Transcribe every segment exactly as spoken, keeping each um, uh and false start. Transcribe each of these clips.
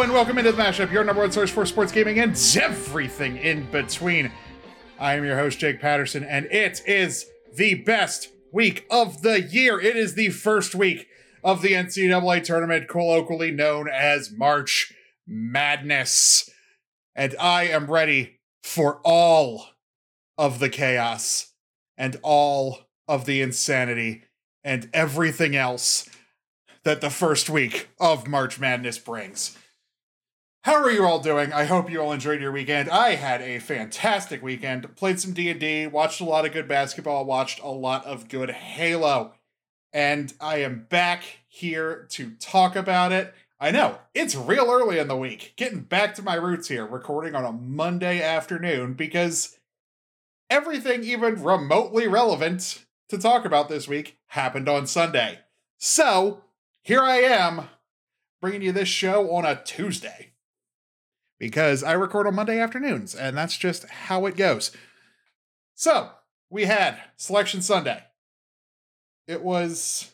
and welcome into the Mashup, your number one source for sports gaming and everything in between. I am your host, Jake Patterson, and it is the best week of the year. It is the first week of the N C double A tournament, colloquially known as March Madness. And I am ready for all of the chaos and all of the insanity and everything else that the first week of March Madness brings. How are you all doing? I hope you all enjoyed your weekend. I had a fantastic weekend. Played some D and D, watched a lot of good basketball, watched a lot of good Halo. And I am back here to talk about it. I know, it's real early in the week. Getting back to my roots here, recording on a Monday afternoon, because everything even remotely relevant to talk about this week happened on Sunday. So, here I am, bringing you this show on a Tuesday. Because I record on Monday afternoons, and that's just how it goes. So, we had Selection Sunday. It was...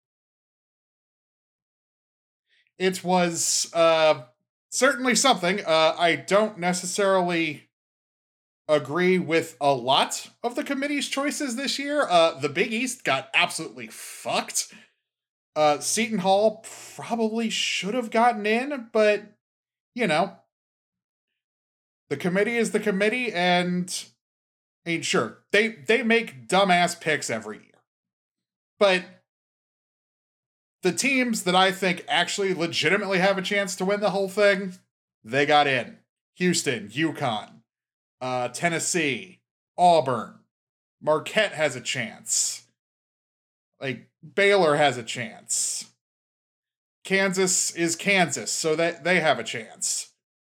It was, uh, certainly something. Uh, I don't necessarily agree with a lot of the committee's choices this year. Uh, the Big East got absolutely fucked. Uh, Seton Hall probably should have gotten in, but, you know, the committee is the committee, and, I mean, sure, they, they make dumbass picks every year. But the teams that I think actually legitimately have a chance to win the whole thing, they got in. Houston, UConn, uh, Tennessee, Auburn, Marquette has a chance. Like, Baylor has a chance. Kansas is Kansas, so that they have a chance.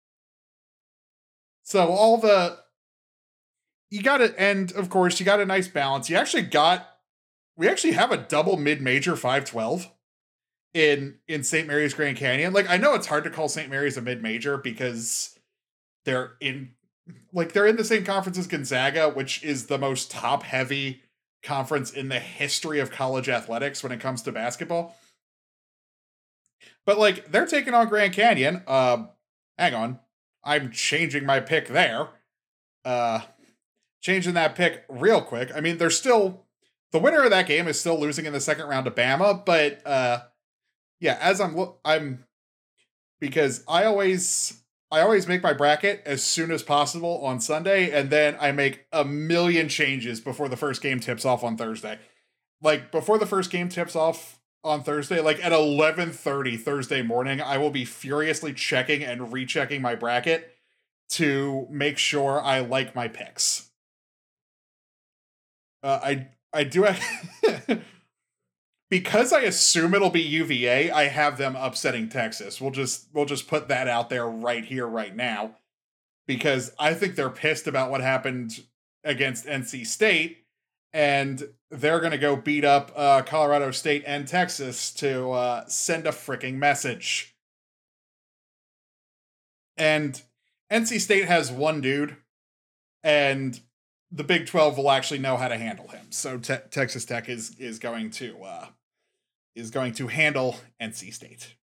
So all the, you got it, and of course you got a nice balance. You actually got, we actually have a double mid-major five twelve in, in Saint Mary's Grand Canyon. Like, I know it's hard to call Saint Mary's a mid-major because they're in, like, they're in the same conference as Gonzaga, which is the most top-heavy conference in the history of college athletics when it comes to basketball. But, like, they're taking on Grand Canyon. Uh, hang on. I'm changing my pick there. Uh, changing that pick real quick. I mean, they're still... The winner of that game is still losing in the second round to Bama, but, uh, yeah, as I'm... I'm... Because I always... I always make my bracket as soon as possible on Sunday, and then I make a million changes before the first game tips off on Thursday. Like, before the first game tips off on Thursday, like at eleven thirty Thursday morning, I will be furiously checking and rechecking my bracket to make sure I like my picks. Uh, I I do have... Because I assume it'll be U V A, I have them upsetting Texas. We'll just we'll just put that out there right here, right now. Because I think they're pissed about what happened against N C State, and they're going to go beat up uh, Colorado State and Texas to uh, send a freaking message. And N C State has one dude, and the Big twelve will actually know how to handle him. So te- Texas Tech is is going to uh, is going to handle N C State.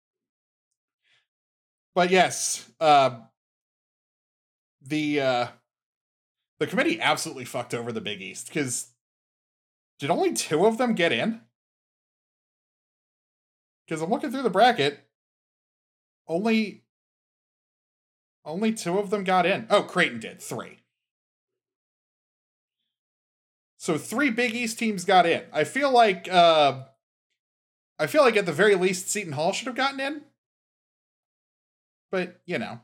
But yes, uh, the uh, the committee absolutely fucked over the Big East, because did only two of them get in? Because I'm looking through the bracket, only only two of them got in. Oh, Creighton did, three. So three Big East teams got in. I feel like, uh, I feel like at the very least Seton Hall should have gotten in. But, you know.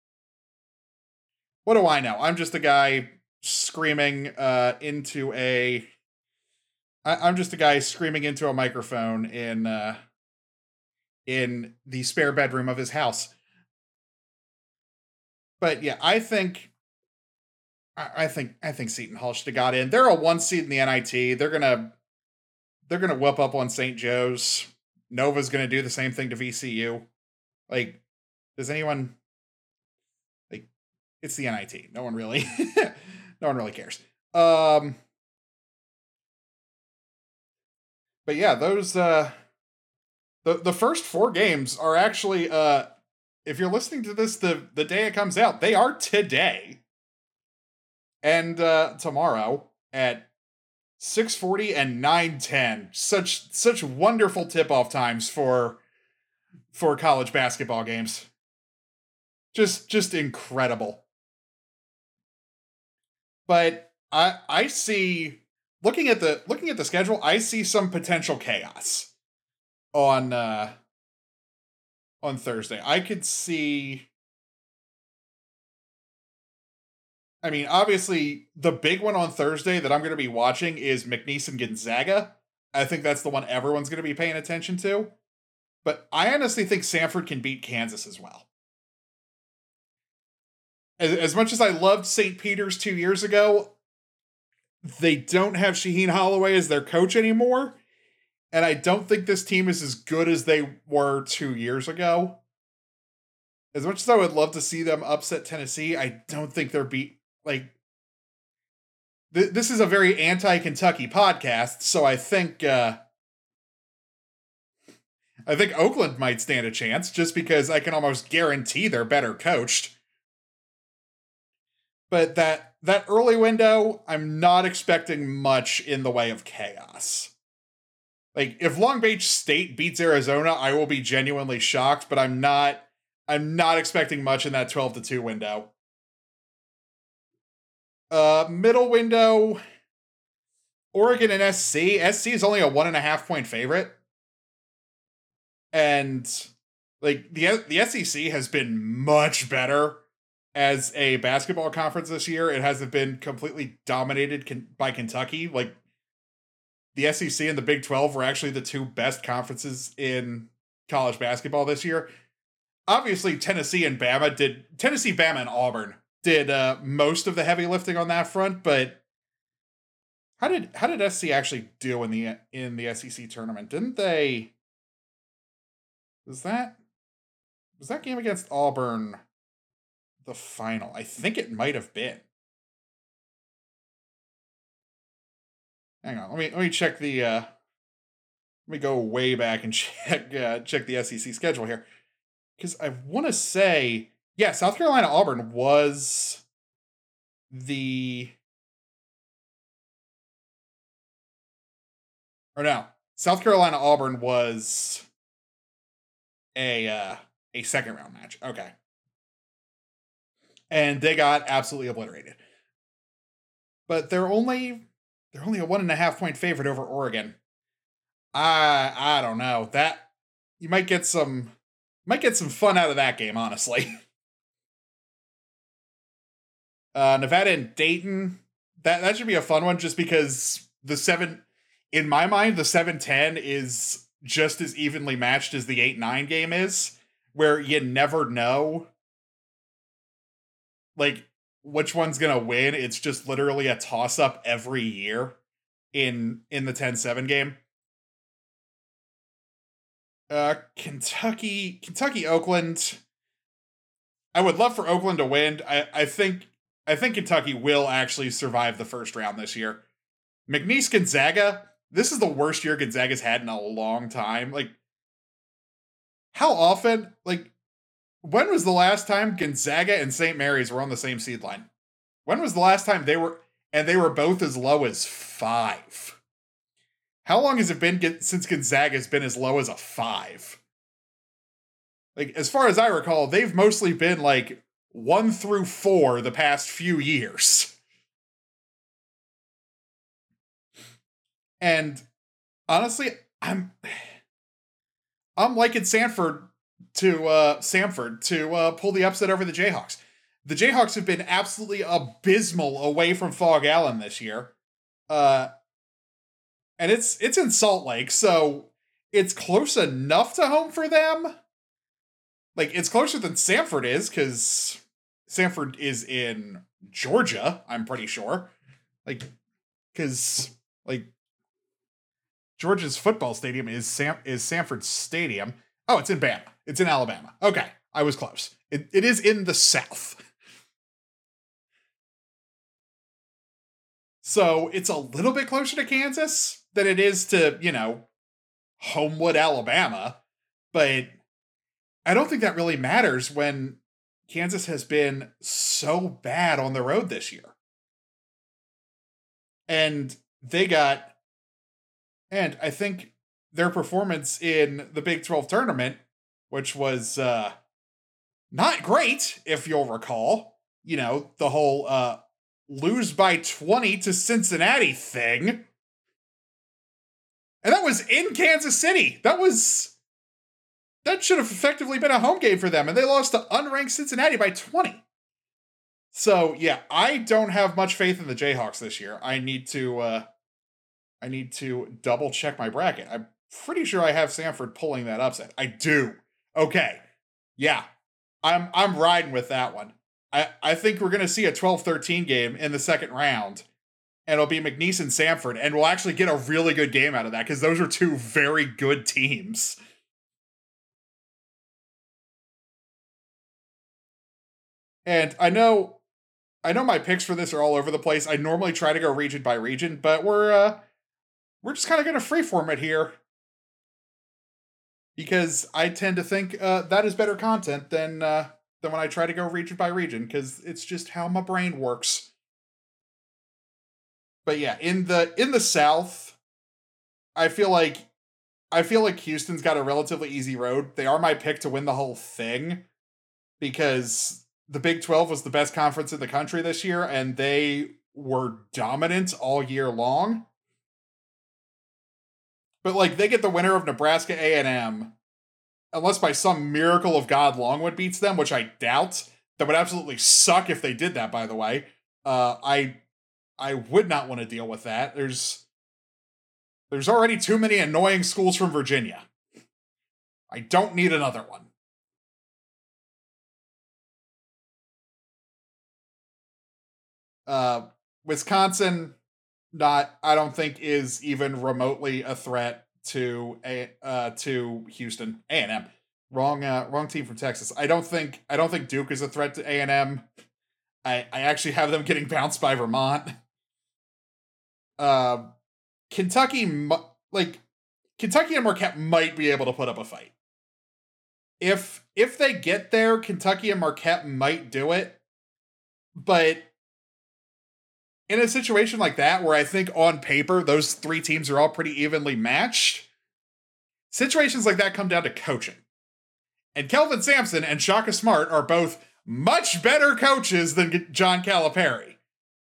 What do I know? I'm just a guy screaming uh, into a... I, I'm just a guy screaming into a microphone in, uh, in the spare bedroom of his house. But yeah, I think... I think I think Seton Hall should have got in. They're a one seed in the N I T. They're gonna they're gonna whip up on Saint Joe's. Nova's gonna do the same thing to V C U. Like, does anyone like? It's the N I T. No one really, no one really cares. Um, but yeah, those uh, the the first four games are actually uh if you're listening to this the, the day it comes out, they are today and uh, tomorrow at six forty and nine ten. Such such wonderful tip-off times for for college basketball games. Just just incredible. But I I see looking at the looking at the schedule, I see some potential chaos on uh on Thursday. I could see I mean, obviously, the big one on Thursday that I'm going to be watching is McNeese and Gonzaga. I think that's the one everyone's going to be paying attention to. But I honestly think Samford can beat Kansas as well. As, as much as I loved Saint Peter's two years ago, they don't have Shaheen Holloway as their coach anymore. And I don't think this team is as good as they were two years ago. As much as I would love to see them upset Tennessee, I don't think they're beat. Like, th- this is a very anti-Kentucky podcast, so I think uh, I think Oakland might stand a chance, just because I can almost guarantee they're better coached. But that that early window, I'm not expecting much in the way of chaos. Like, if Long Beach State beats Arizona, I will be genuinely shocked, but I'm not I'm not expecting much in that twelve to two window. Uh, middle window, Oregon and S C. S C is only a one and a half point favorite. And, like, the, the S E C has been much better as a basketball conference this year. It hasn't been completely dominated by Kentucky. Like, the S E C and the Big twelve were actually the two best conferences in college basketball this year. Obviously, Tennessee and Bama did, Tennessee, Bama, and Auburn did uh, most of the heavy lifting on that front, but how did how did S C actually do in the in the S E C tournament? Didn't they? Was that was that game against Auburn the final? I think it might have been. Hang on, let me let me check the. Uh, let me go way back and check uh, check the S E C schedule here, because I want to say. Yeah, South Carolina Auburn was the or no, South Carolina Auburn was a uh, a second round match. Okay, and they got absolutely obliterated. But they're only they're only a one and a half point favorite over Oregon. I I don't know that you might get some might get some fun out of that game, honestly. Uh, Nevada and Dayton, that, that should be a fun one just because the seven, in my mind, the seven ten is just as evenly matched as the eight nine game is, where you never know, like, which one's going to win. It's just literally a toss-up every year in, in the ten seven game. Uh, Kentucky, Kentucky, Oakland. I would love for Oakland to win. I, I think I think Kentucky will actually survive the first round this year. McNeese Gonzaga, this is the worst year Gonzaga's had in a long time. Like, how often, like, when was the last time Gonzaga and Saint Mary's were on the same seed line? When was the last time they were, and they were both as low as five? How long has it been since Gonzaga's been as low as a five? Like, as far as I recall, they've mostly been, like, one through four the past few years. And honestly, I'm I'm liking Sanford to uh Samford to uh pull the upset over the Jayhawks. The Jayhawks have been absolutely abysmal away from Fog Allen this year. Uh and it's it's in Salt Lake, so it's close enough to home for them. Like, it's closer than Samford is, because Samford is in Georgia, I'm pretty sure. Like, because, like, Georgia's football stadium is Sam is Samford Stadium. Oh, it's in Bama. It's in Alabama. Okay, I was close. It It is in the South. So, it's a little bit closer to Kansas than it is to, you know, Homewood, Alabama. But I don't think that really matters when Kansas has been so bad on the road this year. And they got, and I think their performance in the Big twelve tournament, which was uh, not great, if you'll recall, you know, the whole uh, lose by twenty to Cincinnati thing. And that was in Kansas City. That was, that should have effectively been a home game for them. And they lost to unranked Cincinnati by twenty. So, yeah, I don't have much faith in the Jayhawks this year. I need to, uh, I need to double check my bracket. I'm pretty sure I have Samford pulling that upset. I do. Okay. Yeah. I'm, I'm riding with that one. I, I think we're going to see a twelve thirteen game in the second round. And it'll be McNeese and Samford, and we'll actually get a really good game out of that, because those are two very good teams. And I know, I know my picks for this are all over the place. I normally try to go region by region, but we're uh, we're just kind of going to freeform it here, because I tend to think uh, that is better content than uh, than when I try to go region by region, because it's just how my brain works. But yeah, in the in the South, I feel like I feel like Houston's got a relatively easy road. They are my pick to win the whole thing, because the Big twelve was the best conference in the country this year, and they were dominant all year long. But like, they get the winner of Nebraska A and M, unless by some miracle of God Longwood beats them, which I doubt. That would absolutely suck if they did that, by the way. Uh, I I would not want to deal with that. There's there's already too many annoying schools from Virginia. I don't need another one. Uh, Wisconsin, not I don't think is even remotely a threat to a uh, to Houston. A and M, wrong uh, wrong team from Texas. I don't think I don't think Duke is a threat to A and M. I I actually have them getting bounced by Vermont. Uh, Kentucky, like Kentucky and Marquette might be able to put up a fight. If if they get there, Kentucky and Marquette might do it. But in a situation like that, where I think on paper those three teams are all pretty evenly matched, situations like that come down to coaching. And Kelvin Sampson and Shaka Smart are both much better coaches than John Calipari.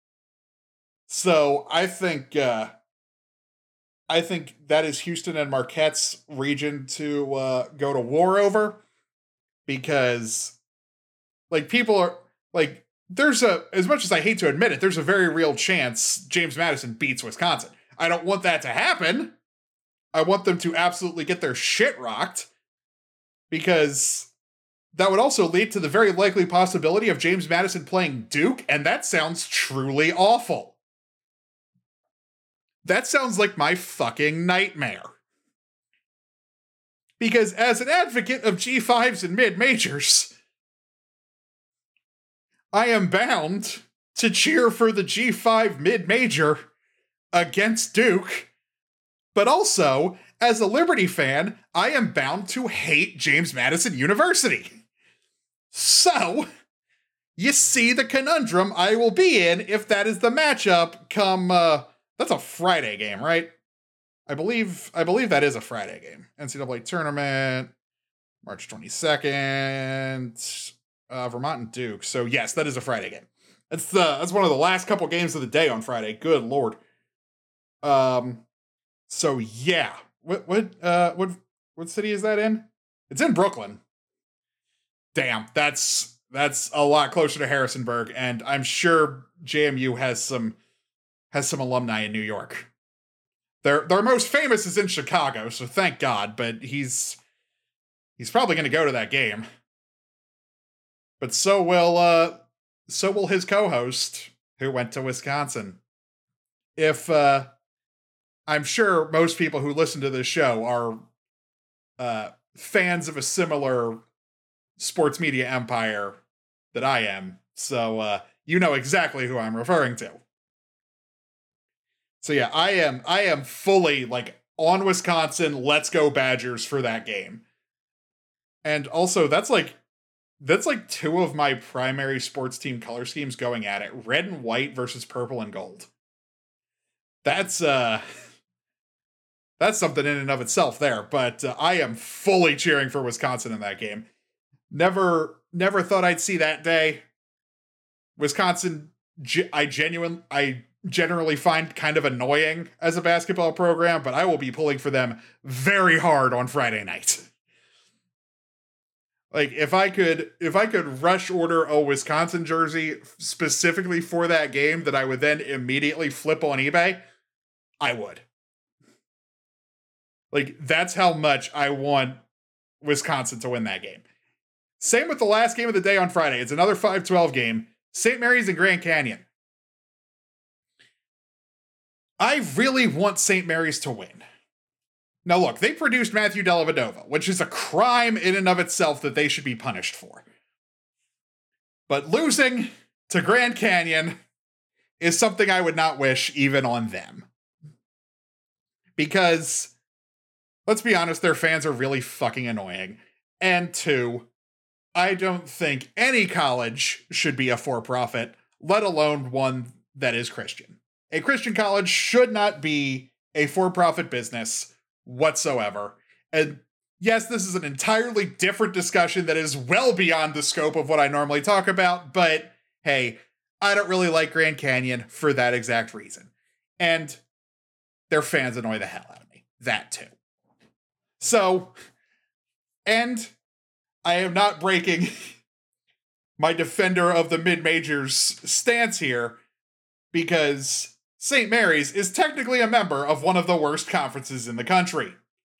So I think uh, I think that is Houston and Marquette's region to uh, go to war over, because like people are like, there's a, as much as I hate to admit it, there's a very real chance James Madison beats Wisconsin. I don't want that to happen. I want them to absolutely get their shit rocked, because that would also lead to the very likely possibility of James Madison playing Duke, and that sounds truly awful. That sounds like my fucking nightmare. Because as an advocate of G fives and mid-majors, I am bound to cheer for the G five mid-major against Duke, but also, as a Liberty fan, I am bound to hate James Madison University. So, you see the conundrum I will be in if that is the matchup come, uh, that's a Friday game, right? I believe, I believe that is a Friday game. N C double A tournament, March twenty-second, uh, Vermont and Duke. So yes, that is a Friday game. That's the, that's one of the last couple games of the day on Friday. Good Lord. Um, so yeah, what, what, uh, what, what city is that in? It's in Brooklyn. Damn, that's, that's a lot closer to Harrisonburg, and I'm sure J M U has some, has some alumni in New York. Their, their most famous is in Chicago, so thank God, but he's, he's probably going to go to that game. But so will, uh, so will his co-host, who went to Wisconsin. If, uh, I'm sure most people who listen to this show are, uh, fans of a similar sports media empire that I am, so, uh, you know exactly who I'm referring to. So yeah, I am I am fully like on Wisconsin, let's go Badgers for that game. And also, that's like that's like two of my primary sports team color schemes going at it. Red and white versus purple and gold. That's uh that's something in and of itself there, but uh, I am fully cheering for Wisconsin in that game. Never never thought I'd see that day. Wisconsin I genuine I generally find kind of annoying as a basketball program, but I will be pulling for them very hard on Friday night. Like, if I could, if I could rush order a Wisconsin jersey specifically for that game that I would then immediately flip on eBay, I would. Like, that's how much I want Wisconsin to win that game. Same with the last game of the day on Friday. It's another five twelve game. Saint Mary's and Grand Canyon. I really want Saint Mary's to win. Now look, they produced Matthew Dellavedova, which is a crime in and of itself that they should be punished for. But losing to Grand Canyon is something I would not wish even on them. Because, let's be honest, their fans are really fucking annoying. And two, I don't think any college should be a for-profit, let alone one that is Christian. A Christian college should not be a for-profit business whatsoever. And yes, this is an entirely different discussion that is well beyond the scope of what I normally talk about, but hey, I don't really like Grand Canyon for that exact reason. And their fans annoy the hell out of me. That too. So, and I am not breaking my defender of the mid-majors stance here, because Saint Mary's is technically a member of one of the worst conferences in the country.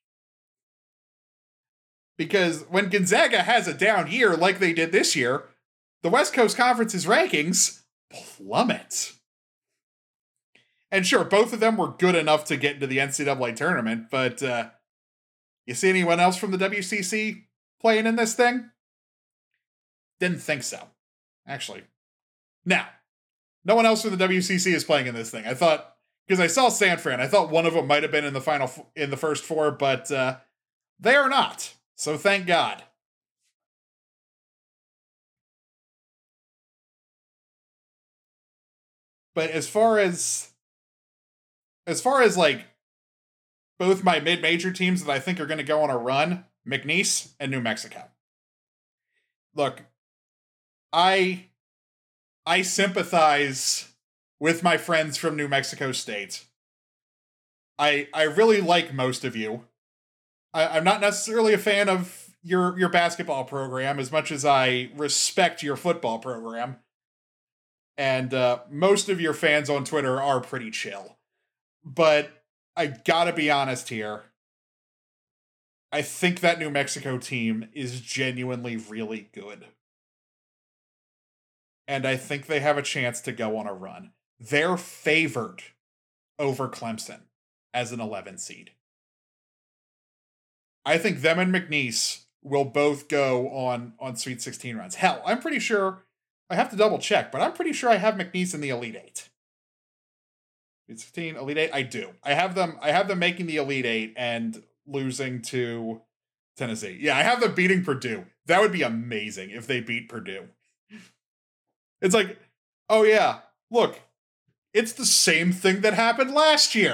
Because when Gonzaga has a down year like they did this year, the West Coast Conference's rankings plummet. And sure, both of them were good enough to get into the N C double A tournament, but uh, you see anyone else from the W C C playing in this thing? Didn't think so. Actually. Now, no one else from the W C C is playing in this thing. I thought, because I saw San Fran, I thought one of them might have been in the final, in the first four, but uh, they are not. So thank God. But as far as, as far as like, both my mid-major teams that I think are going to go on a run, McNeese and New Mexico. Look, I... I sympathize with my friends from New Mexico State. I I really like most of you. I, I'm not necessarily a fan of your, your basketball program as much as I respect your football program. And uh, most of your fans on Twitter are pretty chill. But I gotta be honest here. I think that New Mexico team is genuinely really good. And I think they have a chance to go on a run. They're favored over Clemson as an eleven seed. I think them and McNeese will both go on, on Sweet sixteen runs. Hell, I'm pretty sure, I have to double check, but I'm pretty sure I have McNeese in the Elite Eight. Sweet sixteen, Elite Eight, I do. I have them, I have them making the Elite Eight and losing to Tennessee. Yeah, I have them beating Purdue. That would be amazing if they beat Purdue. It's like, oh yeah, look, it's the same thing that happened last year.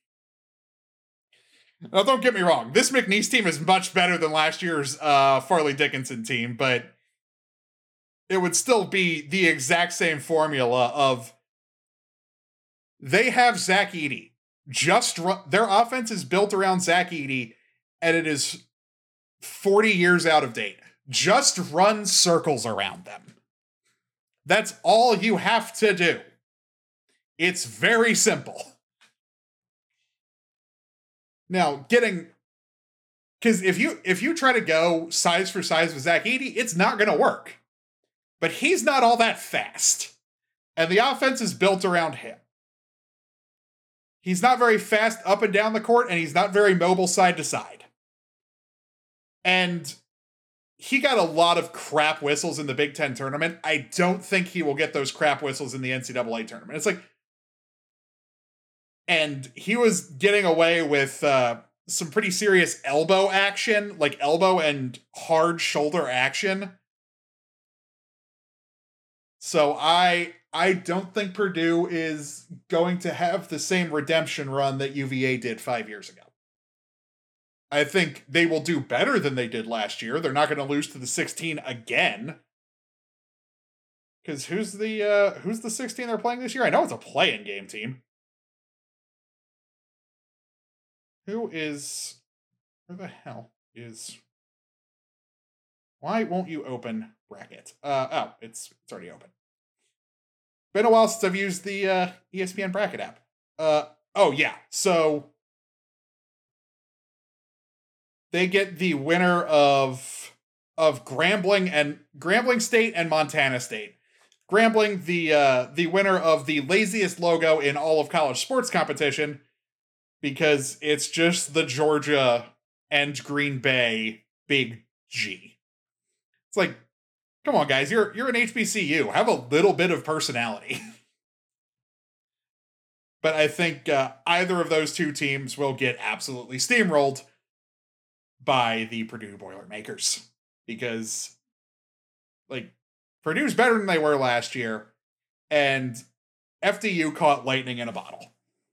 Now, don't get me wrong, this McNeese team is much better than last year's uh, Farley Dickinson team, but it would still be the exact same formula of they have Zach Edey. Just run, their offense is built around Zach Edey, and it is forty years out of date. Just run circles around them. That's all you have to do. It's very simple. Now, getting... Because if you if you try to go size for size with Zach Edey, it's not going to work. But he's not all that fast. And the offense is built around him. He's not very fast up and down the court, and he's not very mobile side to side. And he got a lot of crap whistles in the Big Ten tournament. I don't think he will get those crap whistles in the N C double A tournament. It's like, and he was getting away with uh, some pretty serious elbow action, like elbow and hard shoulder action. So I I don't think Purdue is going to have the same redemption run that U V A did five years ago. I think they will do better than they did last year. They're not going to lose to the sixteen again. Because who's the uh, who's the sixteen they're playing this year? I know it's a play-in game team. Who is... Where the hell is... Why won't you open bracket? Uh, oh, it's, it's already open. Been a while since I've used the uh, E S P N bracket app. Uh, oh, yeah. So they get the winner of of Grambling and Grambling State and Montana State. Grambling, the uh, the winner of the laziest logo in all of college sports competition, because it's just the Georgia and Green Bay big G. It's like, come on, guys, you're you're an H B C U. Have a little bit of personality. But I think uh, either of those two teams will get absolutely steamrolled by the Purdue Boilermakers. Because, like, Purdue's better than they were last year, and F D U caught lightning in a bottle.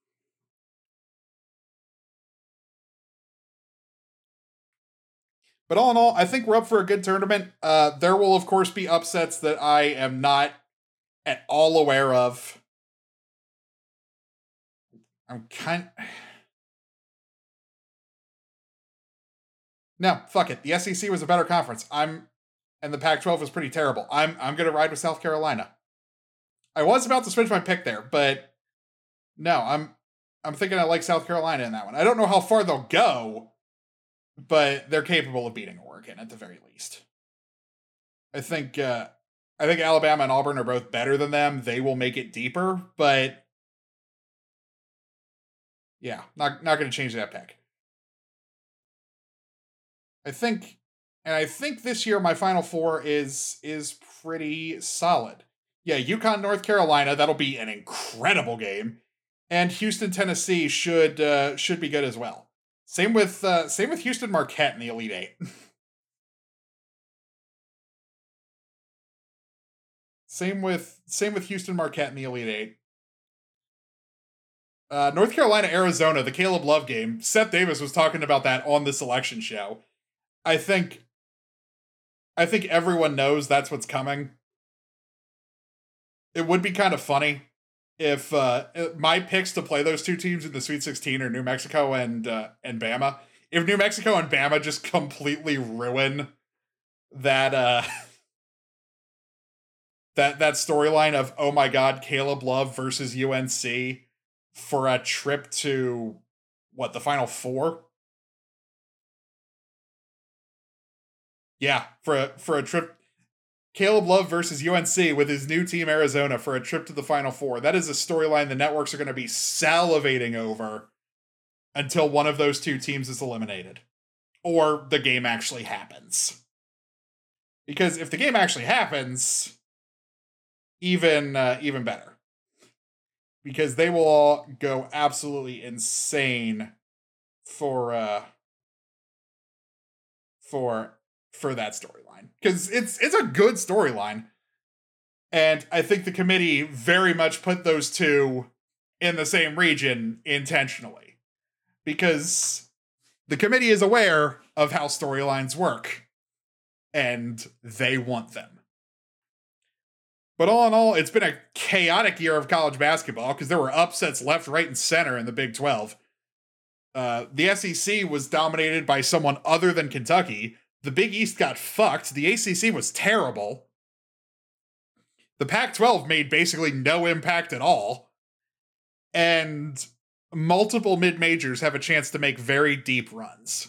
But all in all, I think we're up for a good tournament. Uh, there will, of course, be upsets that I am not at all aware of. I'm kind... No, fuck it. The S E C was a better conference. I'm... And the Pac twelve was pretty terrible. I'm I'm going to ride with South Carolina. I was about to switch my pick there, but no, I'm I'm thinking I like South Carolina in that one. I don't know how far they'll go, but they're capable of beating Oregon at the very least. I think uh, I think Alabama and Auburn are both better than them. They will make it deeper, but yeah, not not going to change that pick. I think, and I think this year my Final Four is is pretty solid. Yeah, UConn, North Carolina, that'll be an incredible game, and Houston, Tennessee should uh, should be good as well. Same with uh, same with Houston, Marquette in the Elite Eight. same with same with Houston, Marquette in the Elite Eight. Uh, North Carolina, Arizona, the Caleb Love game. Seth Davis was talking about that on the selection show. I think, I think everyone knows that's what's coming. It would be kind of funny if uh, my picks to play those two teams in the Sweet sixteen are New Mexico and uh, and Bama. If New Mexico and Bama just completely ruin that uh, that that storyline of, oh my god, Caleb Love versus U N C for a trip to what, the Final Four? Yeah, for a, for a trip, Caleb Love versus U N C with his new team Arizona for a trip to the Final Four. That is a storyline the networks are going to be salivating over until one of those two teams is eliminated. Or the game actually happens. Because if the game actually happens, even uh, even better. Because they will all go absolutely insane for uh, for for that storyline, because it's it's a good storyline, and I think the committee very much put those two in the same region intentionally, because the committee is aware of how storylines work, and they want them. But all in all, it's been a chaotic year of college basketball, because there were upsets left, right, and center in the Big twelve. Uh, the S E C was dominated by someone other than Kentucky. The Big East got fucked. The A C C was terrible. The Pac twelve made basically no impact at all. And multiple mid-majors have a chance to make very deep runs.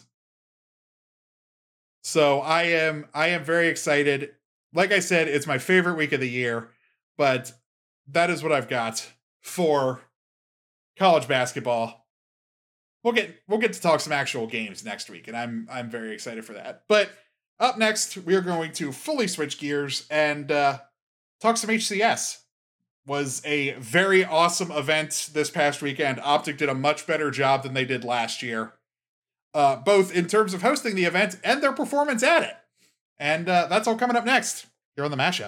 So I am I am very excited. Like I said, it's my favorite week of the year, but that is what I've got for college basketball. We'll get we'll get to talk some actual games next week, and I'm I'm very excited for that. But up next, we are going to fully switch gears and uh, talk some H C S. Was a very awesome event this past weekend. Optic did a much better job than they did last year. uh, both in terms of hosting the event and their performance at it. And uh, that's all coming up next here on The Mashup.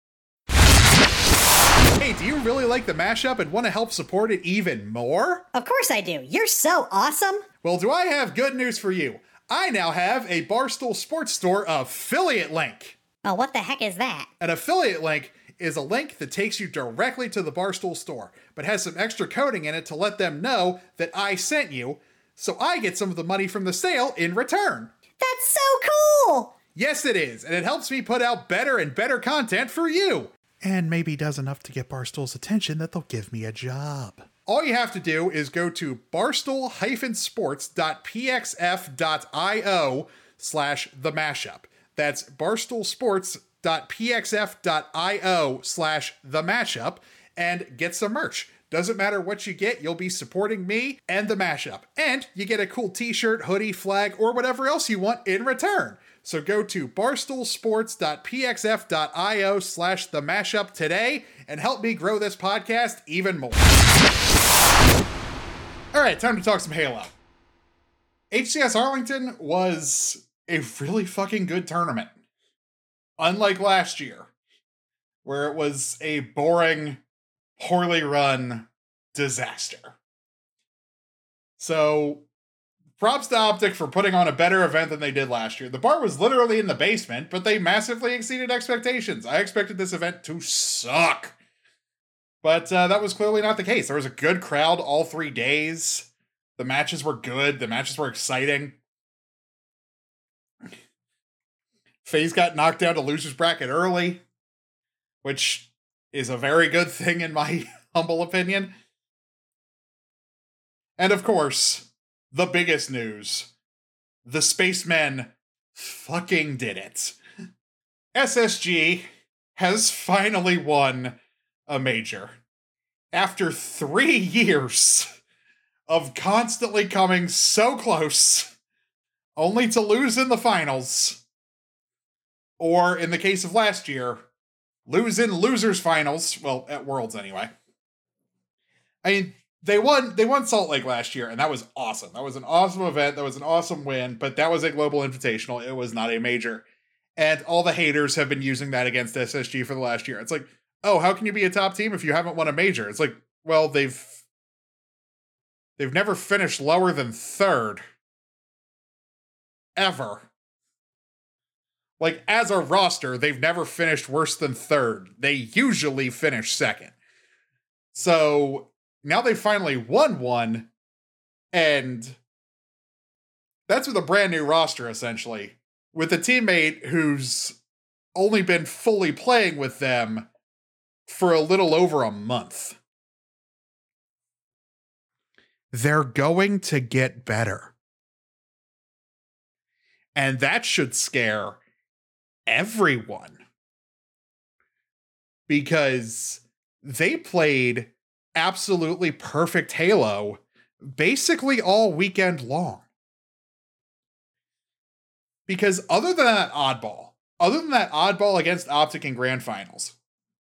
Hey, do you really like The Mashup and want to help support it even more? Of course I do. You're so awesome. Well, do I have good news for you? I now have a Barstool Sports Store affiliate link. Oh, what the heck is that? An affiliate link is a link that takes you directly to the Barstool store, but has some extra coding in it to let them know that I sent you, so I get some of the money from the sale in return. That's so cool! Yes, it is, and it helps me put out better and better content for you. And maybe does enough to get Barstool's attention that they'll give me a job. All you have to do is go to barstool-sports.pxf.io slash the mashup. That's barstoolsports.pxf.io slash the mashup and get some merch. Doesn't matter what you get, you'll be supporting me and the mashup. And you get a cool t-shirt, hoodie, flag, or whatever else you want in return. So go to barstoolsports.pxf.io slash the mashup today and help me grow this podcast even more. All right, time to talk some Halo. H C S Arlington was a really fucking good tournament. Unlike last year, where it was a boring, poorly run disaster. So, props to Optic for putting on a better event than they did last year. The bar was literally in the basement, but they massively exceeded expectations. I expected this event to suck. But uh, that was clearly not the case. There was a good crowd all three days. The matches were good. The matches were exciting. FaZe got knocked down to loser's bracket early, which is a very good thing in my humble opinion. And of course, the biggest news. The Spacemen fucking did it. S S G has finally won a major. After three years of constantly coming so close, only to lose in the finals, or in the case of last year, lose in losers finals, well, at Worlds anyway. I mean, they won they won Salt Lake last year, and that was awesome. That was an awesome event, that was an awesome win, but that was a global invitational, it was not a major. And all the haters have been using that against S S G for the last year. It's like, oh, how can you be a top team if you haven't won a major? It's like, well, they've they've never finished lower than third. Ever. Like, as a roster, they've never finished worse than third. They usually finish second. So, now they finally won one, and that's with a brand new roster, essentially. With a teammate who's only been fully playing with them for a little over a month. They're going to get better. And that should scare everyone. Because they played absolutely perfect Halo basically all weekend long. Because other than that oddball, other than that oddball against Optic in Grand Finals,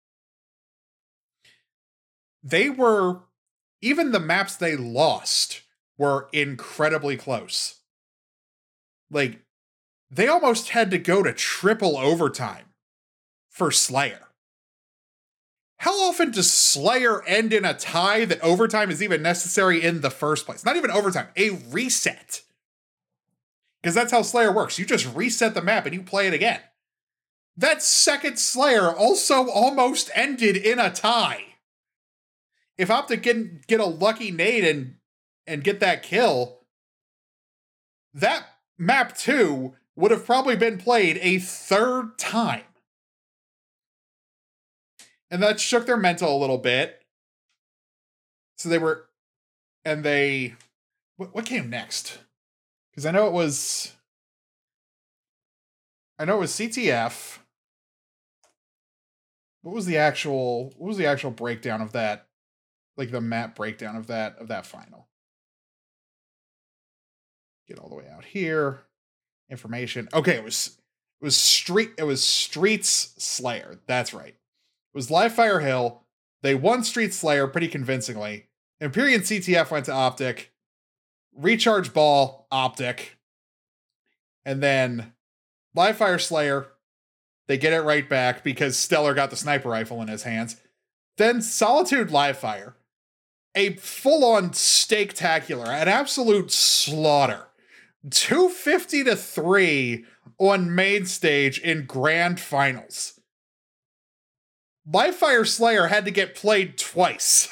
they were, even the maps they lost were incredibly close. Like, they almost had to go to triple overtime for Slayer. How often does Slayer end in a tie that overtime is even necessary in the first place? Not even overtime, a reset. Because that's how Slayer works. You just reset the map and you play it again. That second Slayer also almost ended in a tie. If Optic can get a lucky nade and, and get that kill, that map two would have probably been played a third time. And that shook their mental a little bit. So they were, and they, what, what came next? Because I know it was, I know it was C T F. What was the actual, what was the actual breakdown of that? Like the map breakdown of that, of that final. Get all the way out here. Information. Okay, it was, it was street, it was Streets Slayer. That's right. It was Live Fire Hill. They won Street Slayer pretty convincingly. Empyrean C T F went to Optic. Recharge Ball, Optic, and then Livefire Slayer. They get it right back because Stellar got the sniper rifle in his hands. Then Solitude Livefire. A full-on steak-tacular, an absolute slaughter. two fifty to three on main stage in grand finals. Livefire Slayer had to get played twice.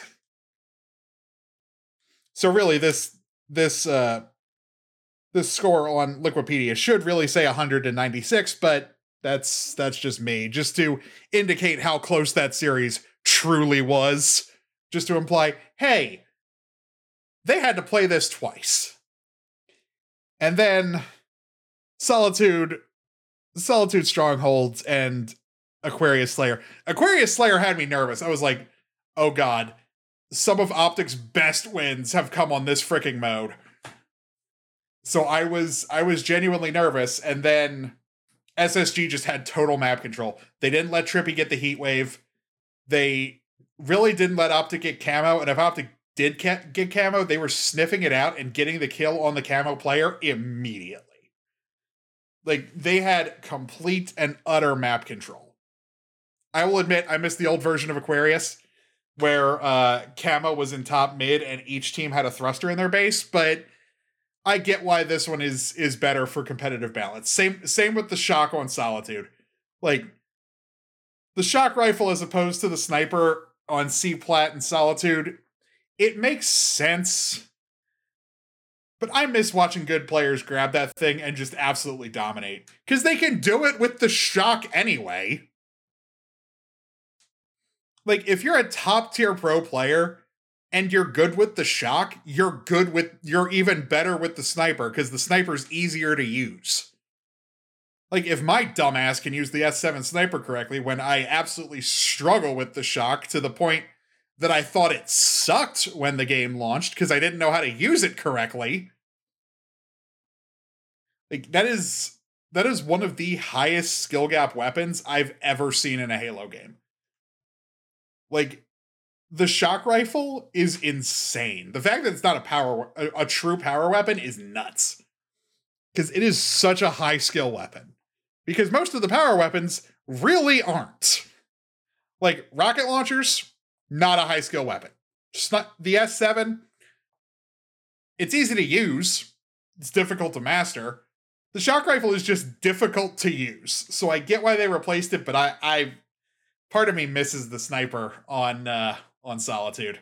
So really, this this uh, this score on Liquipedia should really say one ninety-six, but that's that's just me, just to indicate how close that series truly was. Just to imply, hey, they had to play this twice. And then Solitude, Solitude Strongholds, and Aquarius Slayer. Aquarius Slayer had me nervous. I was like, oh god, some of Optic's best wins have come on this freaking mode. So I was I was genuinely nervous, and then S S G just had total map control. They didn't let Trippy get the heat wave. They really didn't let Optic get camo, and if Optic did ca- get camo, they were sniffing it out and getting the kill on the camo player immediately. Like, they had complete and utter map control. I will admit, I missed the old version of Aquarius, where uh, camo was in top mid and each team had a thruster in their base, but I get why this one is is better for competitive balance. Same same with the shock on Solitude. Like, the shock rifle as opposed to the sniper on C-Plat and Solitude, it makes sense. But I miss watching good players grab that thing and just absolutely dominate. Because they can do it with the shock anyway. Like, if you're a top-tier pro player and you're good with the shock, you're good with, you're even better with the sniper, because the sniper's easier to use. Like, if my dumbass can use the S seven sniper correctly when I absolutely struggle with the shock to the point that I thought it sucked when the game launched because I didn't know how to use it correctly. Like, that is, that is one of the highest skill gap weapons I've ever seen in a Halo game. Like, the shock rifle is insane. The fact that it's not a power, a, a true power weapon is nuts. Because it is such a high skill weapon. Because most of the power weapons really aren't. Like, rocket launchers, not a high skill weapon. Just not the S seven. It's easy to use. It's difficult to master. The shock rifle is just difficult to use. So I get why they replaced it, but I, I part of me misses the sniper on uh, on Solitude.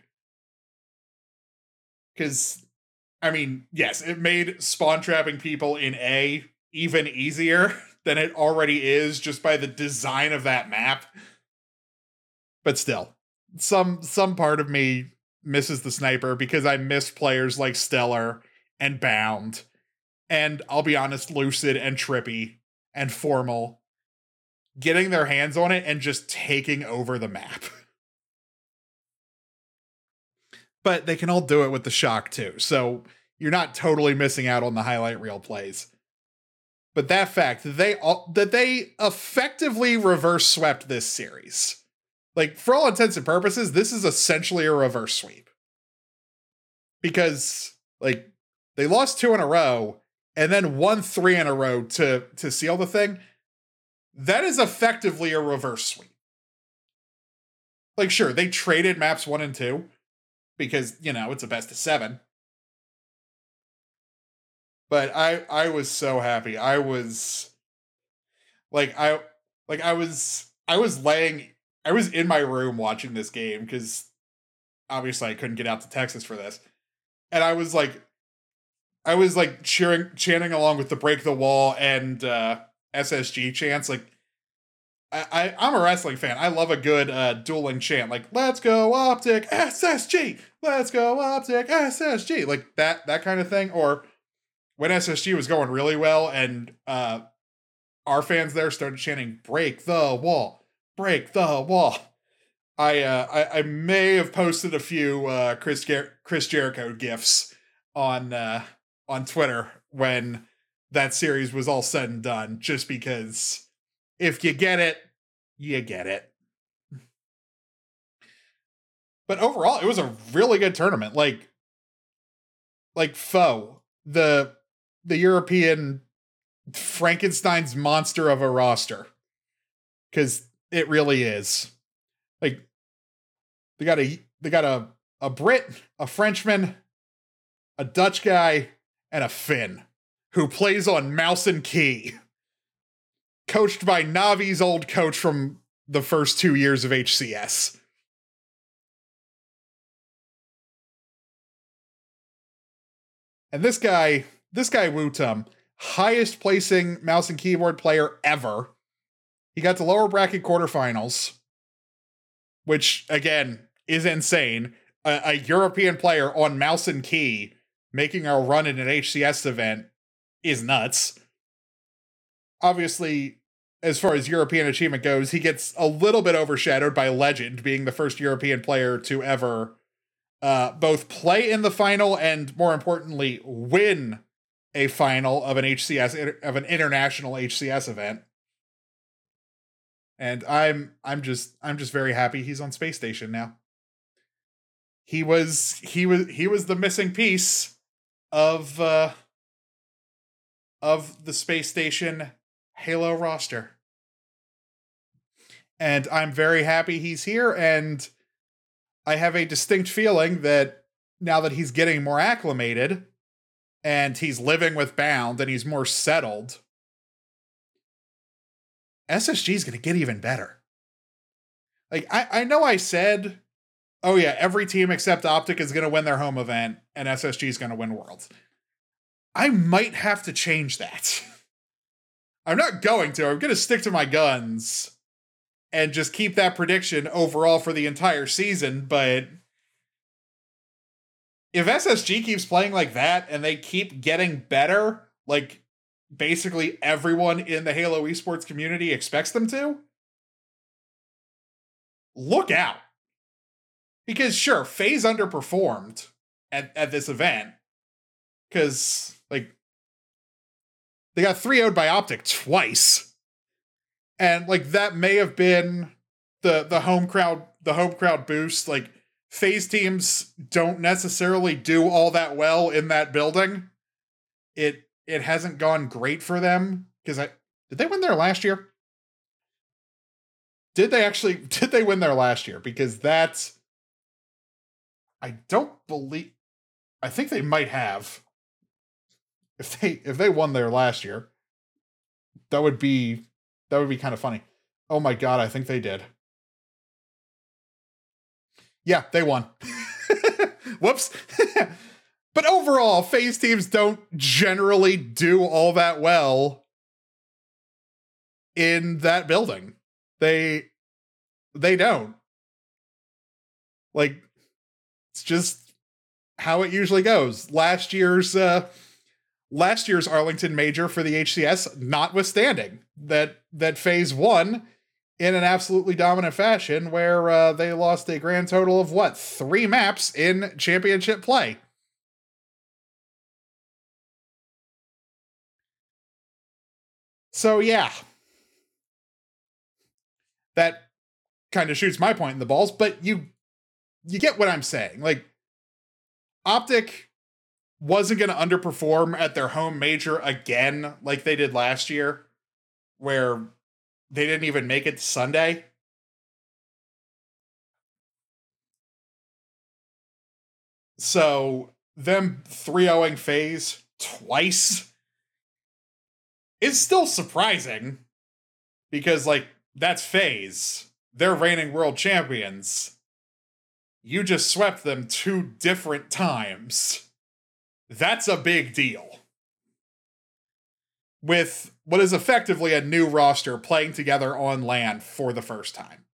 Because, I mean, yes, it made spawn trapping people in A even easier than it already is just by the design of that map. But still, some some part of me misses the sniper because I miss players like Stellar and Bound, and I'll be honest, Lucid and Trippy and Formal getting their hands on it and just taking over the map. But they can all do it with the shock too, so you're not totally missing out on the highlight reel plays. But that fact that they all, that they effectively reverse swept this series. Like, for all intents and purposes, this is essentially a reverse sweep. Because, like, they lost two in a row and then won three in a row to, to seal the thing. That is effectively a reverse sweep. Like, sure, they traded maps one and two because, you know, it's a best of seven. But I I was so happy. I was like I like I was I was laying I was in my room watching this game because obviously I couldn't get out to Texas for this. And I was like I was like cheering chanting along with the Break the Wall and uh S S G chants. Like I, I I'm a wrestling fan. I love a good uh dueling chant, like let's go Optic S S G, let's go Optic S S G, like that that kind of thing. Or when S S G was going really well and uh, our fans there started chanting, break the wall, break the wall. I uh, I, I may have posted a few uh, Chris, Jer- Chris Jericho gifs on, uh, on Twitter when that series was all said and done, just because if you get it, you get it. But overall, it was a really good tournament. Like, like foe, the the European Frankenstein's monster of a roster. Because it really is. Like, they got a they got a, a Brit, a Frenchman, a Dutch guy, and a Finn, who plays on mouse and key. Coached by Navi's old coach from the first two years of H C S. And this guy, this guy Wootum, highest placing mouse and keyboard player ever. He got to lower bracket quarterfinals, which, again, is insane. A, a European player on mouse and key making a run in an H C S event is nuts. Obviously, as far as European achievement goes, he gets a little bit overshadowed by Legend being the first European player to ever uh, both play in the final and, more importantly, win a final of an H C S, of an international H C S event. And I'm I'm just I'm just very happy he's on Space Station now. He was he was he was the missing piece of uh, of the Space Station Halo roster. And I'm very happy he's here, and I have a distinct feeling that now that he's getting more acclimated and he's living with Bound and he's more settled, S S G is going to get even better. Like, I, I know I said, oh yeah, every team except Optic is going to win their home event and S S G is going to win Worlds. I might have to change that. I'm not going to. I'm going to stick to my guns and just keep that prediction overall for the entire season, but if S S G keeps playing like that and they keep getting better, like basically everyone in the Halo esports community expects them to, look out. Because sure, FaZe underperformed at, at this event, because like they got three oh'd by Optic twice. And like that may have been the the home crowd, the home crowd boost. Like FaZe teams don't necessarily do all that well in that building. It it hasn't gone great for them, because I did they win there last year? Did they actually did they win there last year? Because that's I don't believe I think they might have. If they if they won there last year, that would be that would be kind of funny. Oh my god, I think they did. Yeah, they won. Whoops. But overall, FaZe teams don't generally do all that well in that building. They they don't. Like, it's just how it usually goes. Last year's uh last year's Arlington Major for the H C S, notwithstanding that that FaZe won in an absolutely dominant fashion, where uh, they lost a grand total of what, three maps in championship play. So yeah, that kind of shoots my point in the balls, but you you get what I'm saying. Like, Optic wasn't going to underperform at their home major again like they did last year, where they didn't even make it Sunday. So them three oh'ing FaZe twice is still surprising, because like that's FaZe. They're reigning world champions. You just swept them two different times. That's a big deal. With what is effectively a new roster playing together on LAN for the first time.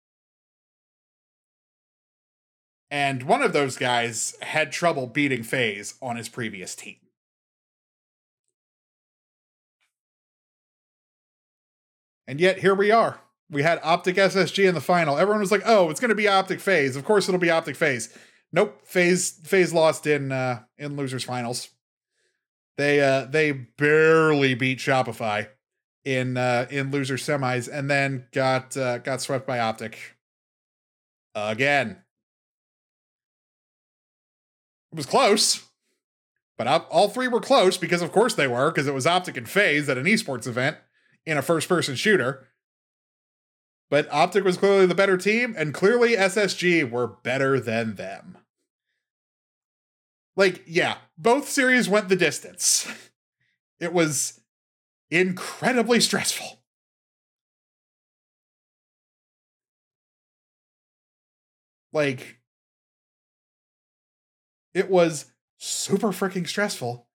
And one of those guys had trouble beating FaZe on his previous team. And yet, here we are. We had Optic S S G in the final. Everyone was like, oh, it's going to be Optic FaZe. Of course it'll be Optic FaZe. Nope, FaZe, FaZe lost in uh, in losers finals. They uh, they barely beat Shopify in uh, in loser semis, and then got uh, got swept by Optic again. It was close. But all three were close because of course they were, because it was Optic and FaZe at an esports event in a first-person shooter. But Optic was clearly the better team, and clearly S S G were better than them. Like, yeah, both series went the distance. It was incredibly stressful. Like, it was super freaking stressful.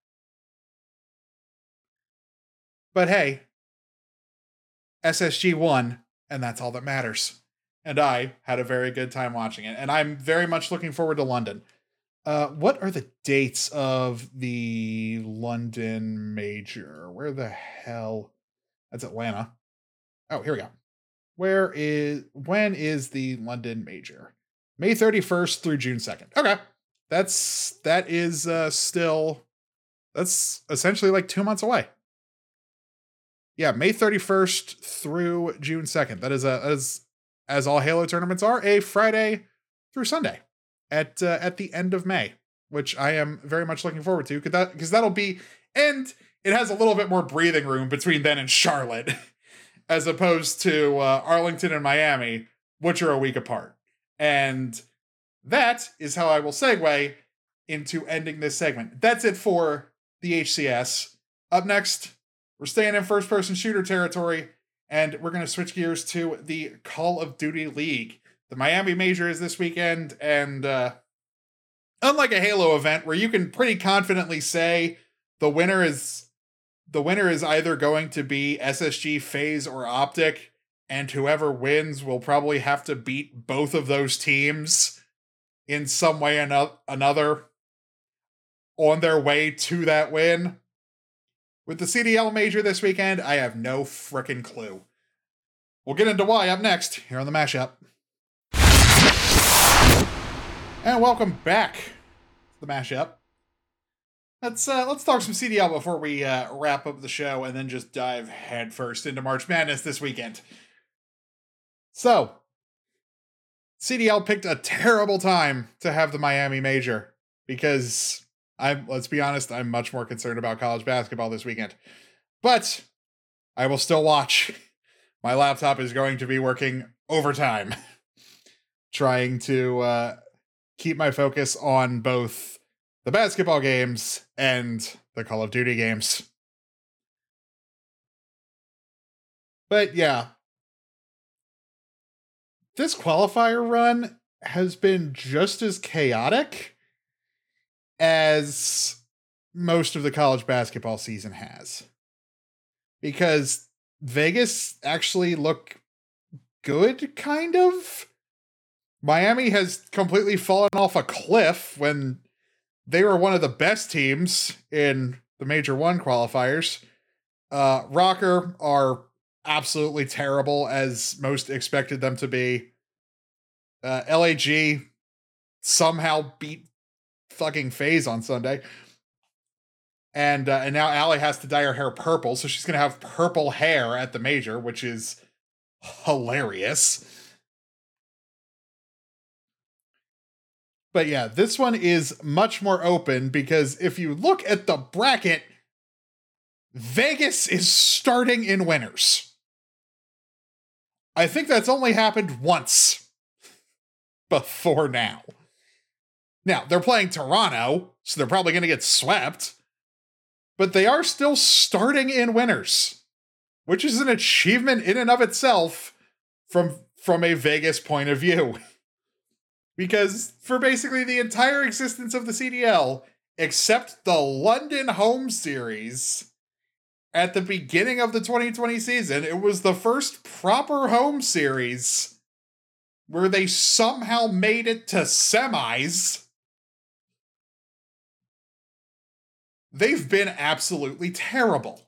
But hey, S S G won, and that's all that matters. And I had a very good time watching it, and I'm very much looking forward to London. Uh, what are the dates of the London Major? Where the hell? That's Atlanta. Oh, here we go. Where is, when is the London Major? May thirty-first through June second. Okay. That's, that is uh, still, that's essentially like two months away. Yeah, May thirty-first through June second. That is, a, as, as all Halo tournaments are, a Friday through Sunday at uh, at the end of May, which I am very much looking forward to, because that, because that'll be, and it has a little bit more breathing room between then and Charlotte, as opposed to uh, Arlington and Miami, which are a week apart. And that is how I will segue into ending this segment. That's it for the H C S. Up next, we're staying in first-person shooter territory, and we're going to switch gears to the Call of Duty League. The Miami Major is this weekend, and uh, unlike a Halo event where you can pretty confidently say the winner is the winner is either going to be S S G, FaZe, or Optic, and whoever wins will probably have to beat both of those teams in some way or another on their way to that win. With the C D L Major this weekend, I have no frickin' clue. We'll get into why up next here on the Mashup. And welcome back to the Mashup. Let's uh, let's talk some C D L before we uh, wrap up the show, and then just dive headfirst into March Madness this weekend. So, C D L picked a terrible time to have the Miami Major, because I'm, let's be honest, I'm much more concerned about college basketball this weekend. But I will still watch. My laptop is going to be working overtime, trying to uh, keep my focus on both the basketball games and the Call of Duty games. But yeah, this qualifier run has been just as chaotic as most of the college basketball season has. Because Vegas actually look good, kind of. Miami has completely fallen off a cliff when they were one of the best teams in the Major One qualifiers. Uh, Rocker are absolutely terrible, as most expected them to be. Uh, L A G somehow beat fucking FaZe on Sunday. And uh, and now Allie has to dye her hair purple, so she's going to have purple hair at the Major, which is hilarious. But yeah, this one is much more open, because if you look at the bracket, Vegas is starting in winners. I think that's only happened once before now. Now, they're playing Toronto, so they're probably going to get swept. But they are still starting in winners, which is an achievement in and of itself from, from a Vegas point of view. Because for basically the entire existence of the C D L, except the London home series, at the beginning of the twenty twenty season, it was the first proper home series where they somehow made it to semis. They've been absolutely terrible.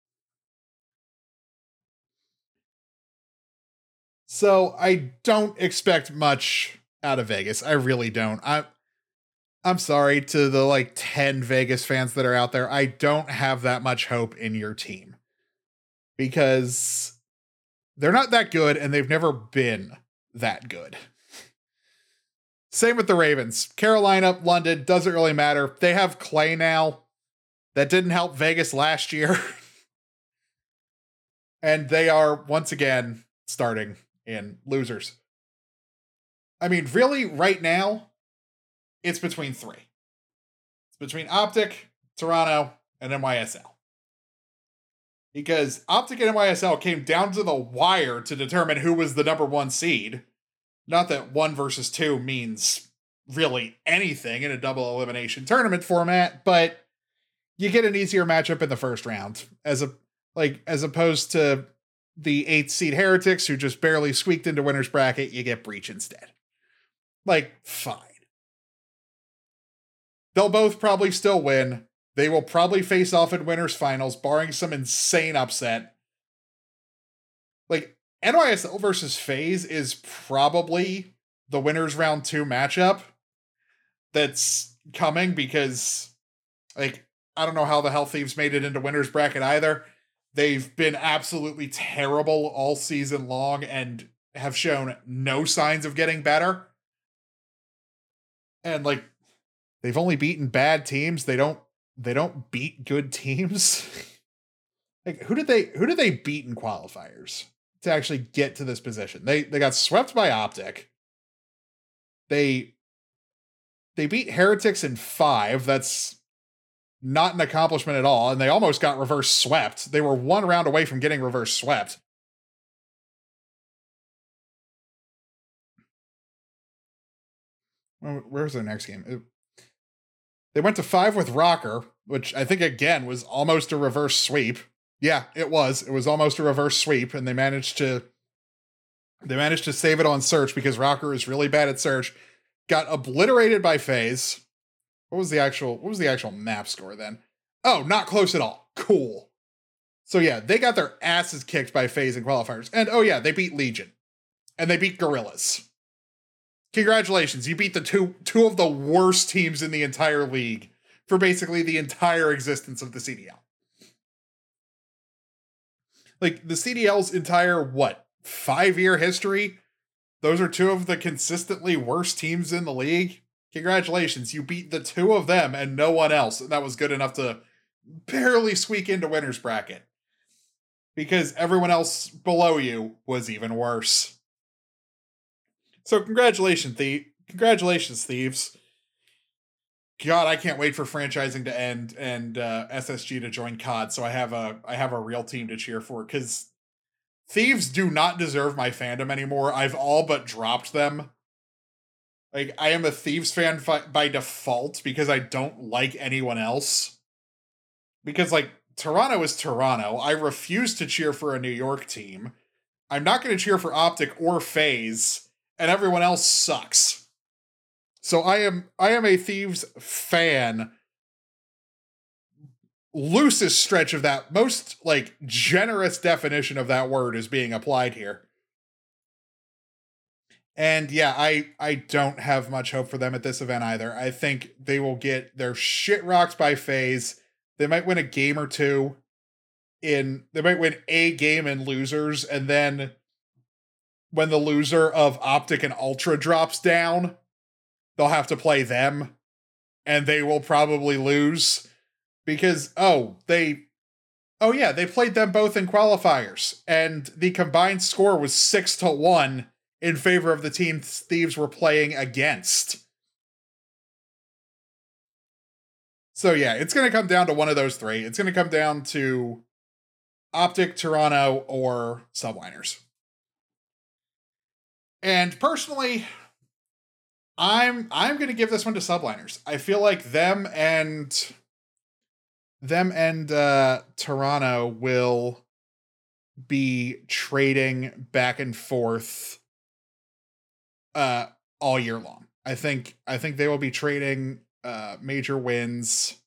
So I don't expect much out of Vegas. I really don't. I, I'm sorry to the like ten Vegas fans that are out there. I don't have that much hope in your team, because they're not that good, and they've never been that good. Same with the Ravens. Carolina, London, doesn't really matter. They have Clay now. That didn't help Vegas last year. And they are, once again, starting in losers. I mean, really, right now, it's between three. It's between Optic, Toronto, and N Y S L. Because Optic and N Y S L came down to the wire to determine who was the number one seed. Not that one versus two means really anything in a double elimination tournament format, but you get an easier matchup in the first round, as a like as opposed to the eighth seed Heretics who just barely squeaked into winner's bracket. You get Breach instead. Like, fine. They'll both probably still win. They will probably face off in winners finals, barring some insane upset. Like, N Y S L versus FaZe is probably the winners round two matchup that's coming, because, like, I don't know how the hell Thieves made it into winner's bracket either. They've been absolutely terrible all season long and have shown no signs of getting better. And, like, they've only beaten bad teams. They don't they don't beat good teams. Like, who did they who did they beat in qualifiers to actually get to this position? They they got swept by Optic. They they beat Heretics in five. That's not an accomplishment at all, and they almost got reverse swept. They were one round away from getting reverse swept. Where's their next game? It, they went to five with Rocker, which I think, again, was almost a reverse sweep. Yeah, it was. It was almost a reverse sweep, and they managed to they managed to save it on Search because Rocker is really bad at Search. Got obliterated by FaZe. What was the actual what was the actual map score then? Oh, not close at all. Cool. So yeah, they got their asses kicked by FaZe in qualifiers. And oh yeah, they beat Legion. And they beat Gorillas. Congratulations, you beat the two two of the worst teams in the entire league for basically the entire existence of the C D L. Like, the C D L's entire, what, five-year history? Those are two of the consistently worst teams in the league. Congratulations, you beat the two of them and no one else, and that was good enough to barely squeak into winner's bracket. Because everyone else below you was even worse. So congratulations, Thie- congratulations, Thieves. God, I can't wait for franchising to end and uh, S S G to join C O D, so I have a I have a real team to cheer for, because Thieves do not deserve my fandom anymore. I've all but dropped them. Like, I am a Thieves fan fi- by default because I don't like anyone else. Because, like, Toronto is Toronto. I refuse to cheer for a New York team. I'm not going to cheer for Optic or FaZe, and everyone else sucks. So I am I am a Thieves fan. Loosest stretch of that, most, like, generous definition of that word is being applied here. And yeah, I, I don't have much hope for them at this event either. I think they will get their shit rocked by FaZe. They might win a game or two in, they might win a game in losers, and then when the loser of Optic and Ultra drops down, they'll have to play them, and they will probably lose because, oh, they, oh yeah, they played them both in qualifiers, and the combined score was six to one in favor of the team Thieves were playing against. So yeah, it's going to come down to one of those three. It's going to come down to Optic, Toronto, or Subliners. And personally, I'm I'm going to give this one to Subliners. I feel like them and them and uh, Toronto will be trading back and forth uh, all year long. I think I think they will be trading uh, major wins.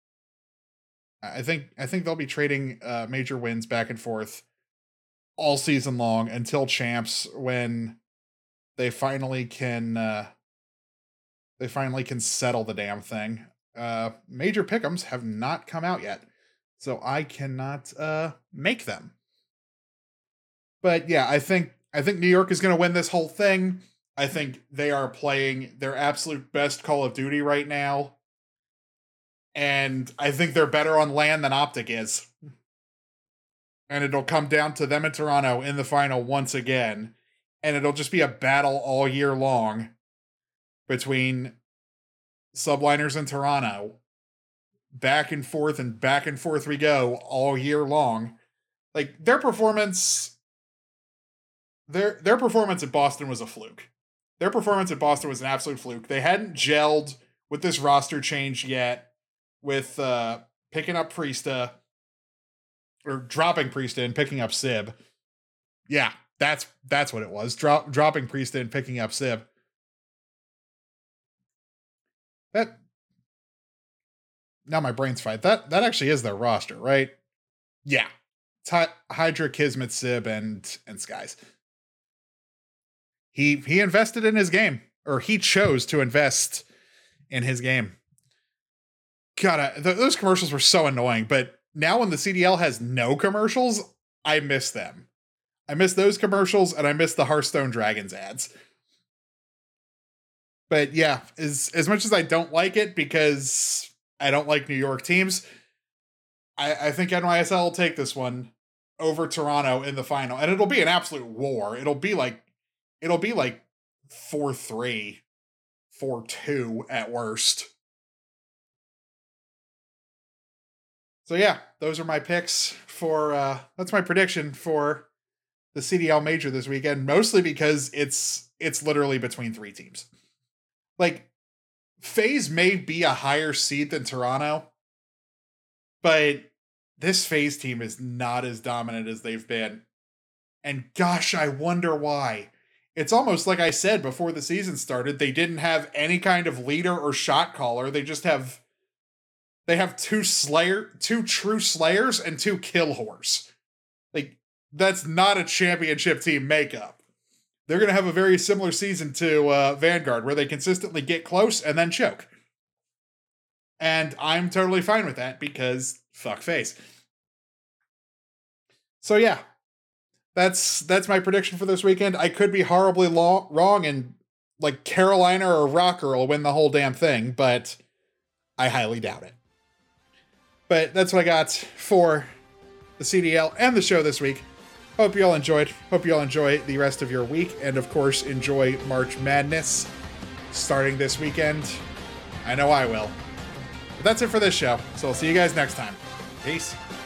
I think I think they'll be trading uh, major wins back and forth all season long until champs, when they finally can uh, they finally can settle the damn thing. Uh, major pick'ems have not come out yet, so I cannot uh, make them. But yeah, I think I think New York is going to win this whole thing. I think they are playing their absolute best Call of Duty right now. And I think they're better on land than Optic is. And it'll come down to them in Toronto in the final once again. And it'll just be a battle all year long between Subliners and Toronto. Back and forth and back and forth we go all year long. Like, their performance... Their, their performance at Boston was a fluke. Their performance at Boston was an absolute fluke. They hadn't gelled with this roster change yet, with uh, picking up Priesta, or dropping Priesta and picking up Sib. Yeah, that's that's what it was. Drop, dropping Priesta and picking up Sib. That... Now my brain's fried. That, that actually is their roster, right? Yeah. It's Hy- Hydra, Kismet, Sib, and, and Skies. He he invested in his game, or he chose to invest in his game. God, I, th- those commercials were so annoying, but now when the C D L has no commercials, I miss them. I miss those commercials, and I miss the Hearthstone Dragons ads. But yeah, as, as much as I don't like it, because I don't like New York teams, I, I think N Y S L will take this one over Toronto in the final, and it'll be an absolute war. It'll be like It'll be like four three, four two at worst. So yeah, those are my picks for, uh, that's my prediction for the C D L Major this weekend, mostly because it's, it's literally between three teams. Like, FaZe may be a higher seed than Toronto, but this FaZe team is not as dominant as they've been. And gosh, I wonder why. It's almost like I said before the season started, they didn't have any kind of leader or shot caller. They just have, they have two Slayer, two true Slayers and two kill whores. Like, that's not a championship team makeup. They're going to have a very similar season to uh, Vanguard, where they consistently get close and then choke. And I'm totally fine with that, because fuck FaZe. So yeah. That's that's my prediction for this weekend. I could be horribly lo- wrong, and like Carolina or Rocker will win the whole damn thing, but I highly doubt it. But that's what I got for the C D L and the show this week. Hope you all enjoyed. Hope you all enjoy the rest of your week, and of course enjoy March Madness starting this weekend. I know I will. But that's it for this show, so I'll see you guys next time. Peace.